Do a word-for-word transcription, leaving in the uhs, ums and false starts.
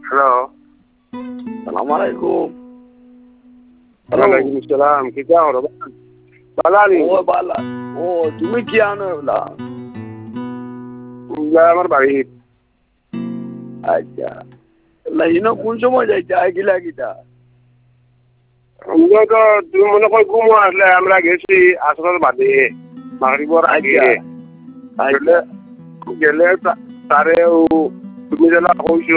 Hello, সালাম আলাইকুম। ওয়ালাইকুম আসসালাম। কিটা হলো বালানি? ও বালা, ও তুমি কি আনো এগুলা? আমার বাড়ি। আচ্ছা, লাইনো কোন সময় যাইতে আইগিলা গিটা? আমরা তো তুমি মনে কর ঘুমো আসলে আমরা গেছি আসর বাদে মাগরিবর আগে আচ্ছা, গেলে গেলে তা- তারে ও তুমি যেটা কইছো